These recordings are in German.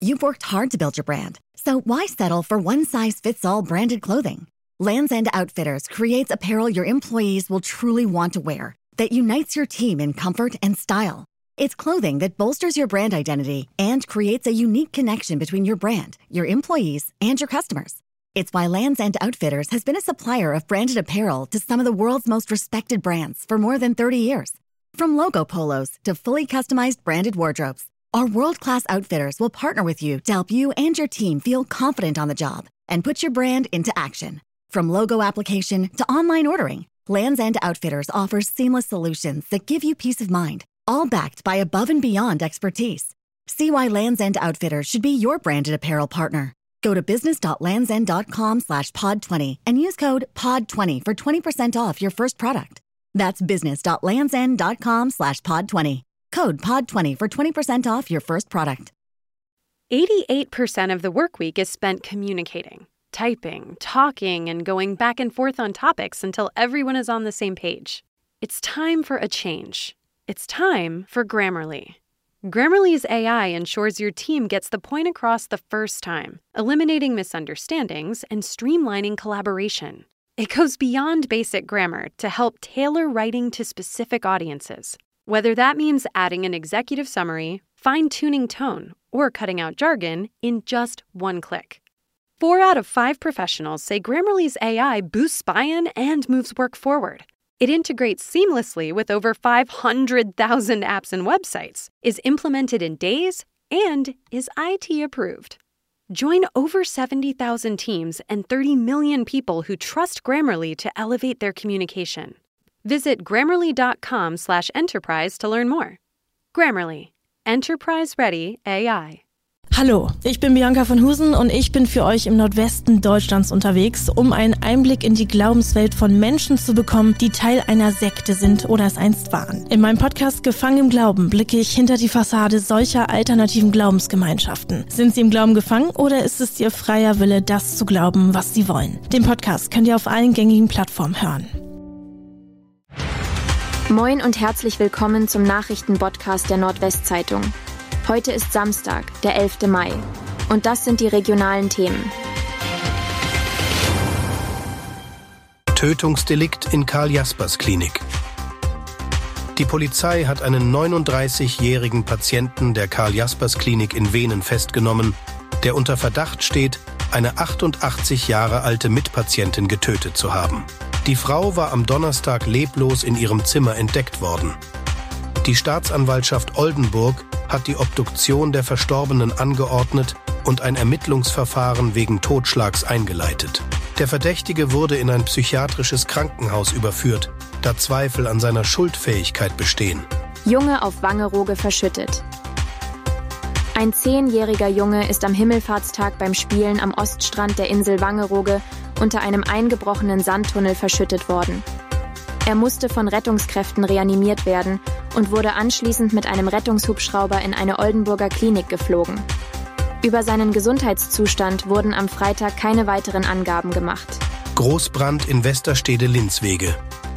You've worked hard to build your brand, so why settle for one-size-fits-all branded clothing? Lands' End Outfitters creates apparel your employees will truly want to wear, that unites your team in comfort and style. It's clothing that bolsters your brand identity and creates a unique connection between your brand, your employees, and your customers. It's why Lands' End Outfitters has been a supplier of branded apparel to some of the world's most respected brands for more than 30 years. From logo polos to fully customized branded wardrobes, our world-class outfitters will partner with you to help you and your team feel confident on the job and put your brand into action. From logo application to online ordering, Lands' End Outfitters offers seamless solutions that give you peace of mind, all backed by above and beyond expertise. See why Lands' End Outfitters should be your branded apparel partner. Go to business.landsend.com/pod20 and use code POD20 for 20% off your first product. That's business.landsend.com/pod20. Code POD20 for 20% off your first product. 88% of the workweek is spent communicating, typing, talking, and going back and forth on topics until everyone is on the same page. It's time for a change. It's time for Grammarly. Grammarly's AI ensures your team gets the point across the first time, eliminating misunderstandings and streamlining collaboration. It goes beyond basic grammar to help tailor writing to specific audiences. Whether that means adding an executive summary, fine-tuning tone, or cutting out jargon in just one click. 4 out of 5 professionals say Grammarly's AI boosts buy-in and moves work forward. It integrates seamlessly with over 500,000 apps and websites, is implemented in days, and is IT approved. Join over 70,000 teams and 30 million people who trust Grammarly to elevate their communication. Visit Grammarly.com/enterprise to learn more. Grammarly. Enterprise-ready AI. Hallo, ich bin Bianca von Husen und ich bin für euch im Nordwesten Deutschlands unterwegs, um einen Einblick in die Glaubenswelt von Menschen zu bekommen, die Teil einer Sekte sind oder es einst waren. In meinem Podcast Gefangen im Glauben blicke ich hinter die Fassade solcher alternativen Glaubensgemeinschaften. Sind sie im Glauben gefangen oder ist es ihr freier Wille, das zu glauben, was sie wollen? Den Podcast könnt ihr auf allen gängigen Plattformen hören. Moin und herzlich willkommen zum Nachrichtenpodcast der Nordwestzeitung. Heute ist Samstag, der 11. Mai. Und das sind die regionalen Themen. Tötungsdelikt in Karl-Jaspers-Klinik. Die Polizei hat einen 39-jährigen Patienten der Karl-Jaspers-Klinik in Venen festgenommen, der unter Verdacht steht, eine 88 Jahre alte Mitpatientin getötet zu haben. Die Frau war am Donnerstag leblos in ihrem Zimmer entdeckt worden. Die Staatsanwaltschaft Oldenburg hat die Obduktion der Verstorbenen angeordnet und ein Ermittlungsverfahren wegen Totschlags eingeleitet. Der Verdächtige wurde in ein psychiatrisches Krankenhaus überführt, da Zweifel an seiner Schuldfähigkeit bestehen. Junge auf Wangerooge verschüttet. Ein 10-jähriger Junge ist am Himmelfahrtstag beim Spielen am Oststrand der Insel Wangerooge unter einem eingebrochenen Sandtunnel verschüttet worden. Er musste von Rettungskräften reanimiert werden und wurde anschließend mit einem Rettungshubschrauber in eine Oldenburger Klinik geflogen. Über seinen Gesundheitszustand wurden am Freitag keine weiteren Angaben gemacht. Großbrand in Westerstede-Linzwege.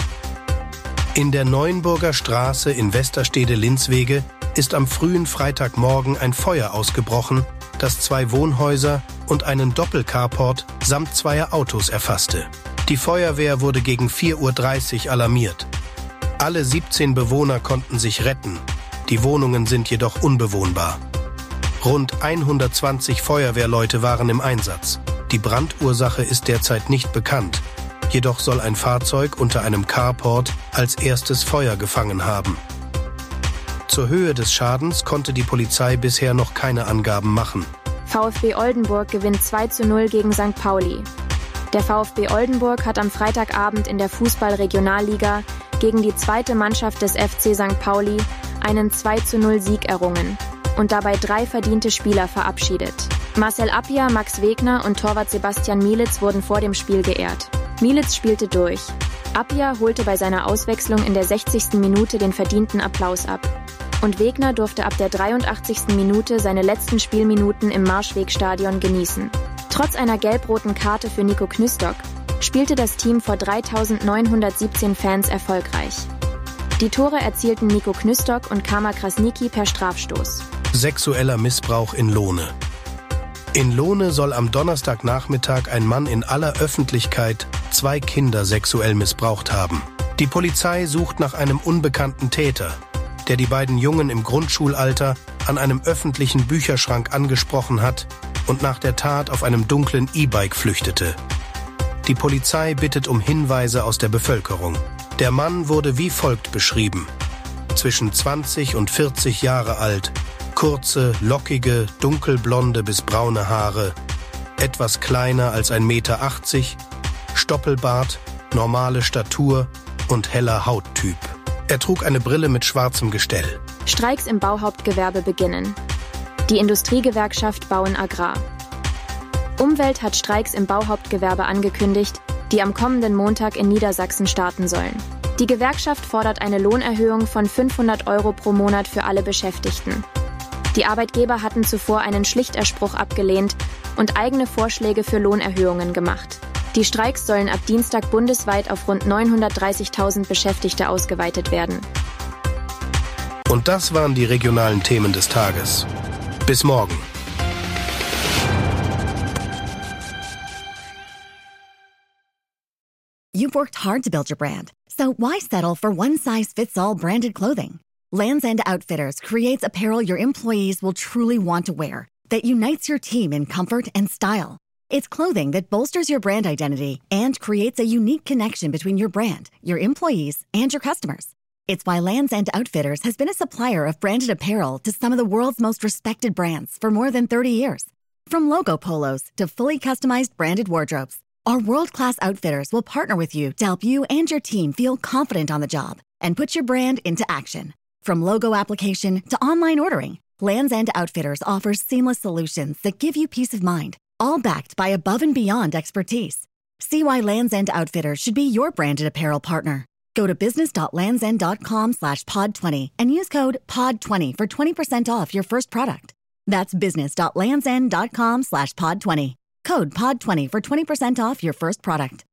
In der Neuenburger Straße in Westerstede-Linzwege ist am frühen Freitagmorgen ein Feuer ausgebrochen, das 2 Wohnhäuser und einen Doppelcarport samt 2 Autos erfasste. Die Feuerwehr wurde gegen 4:30 Uhr alarmiert. Alle 17 Bewohner konnten sich retten. Die Wohnungen sind jedoch unbewohnbar. Rund 120 Feuerwehrleute waren im Einsatz. Die Brandursache ist derzeit nicht bekannt. Jedoch soll ein Fahrzeug unter einem Carport als erstes Feuer gefangen haben. Zur Höhe des Schadens konnte die Polizei bisher noch keine Angaben machen. VfB Oldenburg gewinnt 2:0 gegen St. Pauli. Der VfB Oldenburg hat am Freitagabend in der Fußball-Regionalliga gegen die zweite Mannschaft des FC St. Pauli einen 2:0-Sieg errungen und dabei 3 verdiente Spieler verabschiedet. Marcel Appia, Max Wegner und Torwart Sebastian Mielitz wurden vor dem Spiel geehrt. Mielitz spielte durch. Appia holte bei seiner Auswechslung in der 60. Minute den verdienten Applaus ab. Und Wegner durfte ab der 83. Minute seine letzten Spielminuten im Marschwegstadion genießen. Trotz einer gelb-roten Karte für Nico Knüstock spielte das Team vor 3.917 Fans erfolgreich. Die Tore erzielten Nico Knüstock und Kama Krasniqi per Strafstoß. Sexueller Missbrauch in Lohne. In Lohne soll am Donnerstagnachmittag ein Mann in aller Öffentlichkeit 2 Kinder sexuell missbraucht haben. Die Polizei sucht nach einem unbekannten Täter, der die beiden Jungen im Grundschulalter an einem öffentlichen Bücherschrank angesprochen hat und nach der Tat auf einem dunklen E-Bike flüchtete. Die Polizei bittet um Hinweise aus der Bevölkerung. Der Mann wurde wie folgt beschrieben: zwischen 20 und 40 Jahre alt, kurze, lockige, dunkelblonde bis braune Haare, etwas kleiner als 1,80 Meter, Stoppelbart, normale Statur und heller Hauttyp. Er trug eine Brille mit schwarzem Gestell. Streiks im Bauhauptgewerbe beginnen. Die Industriegewerkschaft Bauen Agrar. Umwelt hat Streiks im Bauhauptgewerbe angekündigt, die am kommenden Montag in Niedersachsen starten sollen. Die Gewerkschaft fordert eine Lohnerhöhung von 500 € pro Monat für alle Beschäftigten. Die Arbeitgeber hatten zuvor einen Schlichterspruch abgelehnt und eigene Vorschläge für Lohnerhöhungen gemacht. Die Streiks sollen ab Dienstag bundesweit auf rund 930.000 Beschäftigte ausgeweitet werden. Und das waren die regionalen Themen des Tages. Bis morgen. You've worked hard to build your brand, so why settle for one-size-fits-all branded clothing? Lands' End Outfitters creates apparel your employees will truly want to wear, that unites your team in comfort and style. It's clothing that bolsters your brand identity and creates a unique connection between your brand, your employees, and your customers. It's why Lands' End Outfitters has been a supplier of branded apparel to some of the world's most respected brands for more than 30 years. From logo polos to fully customized branded wardrobes, our world-class outfitters will partner with you to help you and your team feel confident on the job and put your brand into action. From logo application to online ordering, Lands' End Outfitters offers seamless solutions that give you peace of mind, all backed by above and beyond expertise. See why Lands' End Outfitters should be your branded apparel partner. Go to business.landsend.com/pod20 and use code POD20 for 20% off your first product. That's business.landsend.com/pod20. Code POD20 for 20% off your first product.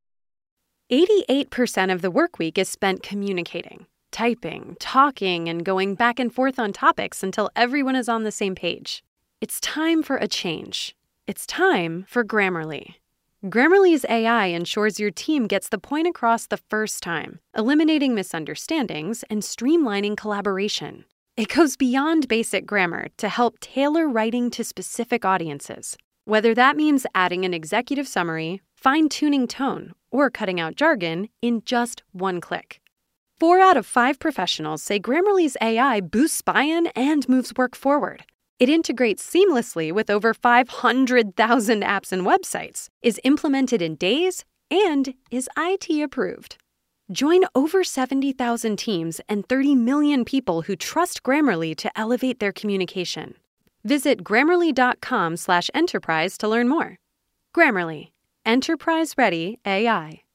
88% of the workweek is spent communicating, typing, talking, and going back and forth on topics until everyone is on the same page. It's time for a change. It's time for Grammarly. Grammarly's AI ensures your team gets the point across the first time, eliminating misunderstandings and streamlining collaboration. It goes beyond basic grammar to help tailor writing to specific audiences. Whether that means adding an executive summary, fine-tuning tone, or cutting out jargon in just one click. 4 out of 5 professionals say Grammarly's AI boosts buy-in and moves work forward. It integrates seamlessly with over 500,000 apps and websites, is implemented in days, and is IT approved. Join over 70,000 teams and 30 million people who trust Grammarly to elevate their communication. Visit Grammarly.com/enterprise to learn more. Grammarly. Enterprise-ready AI.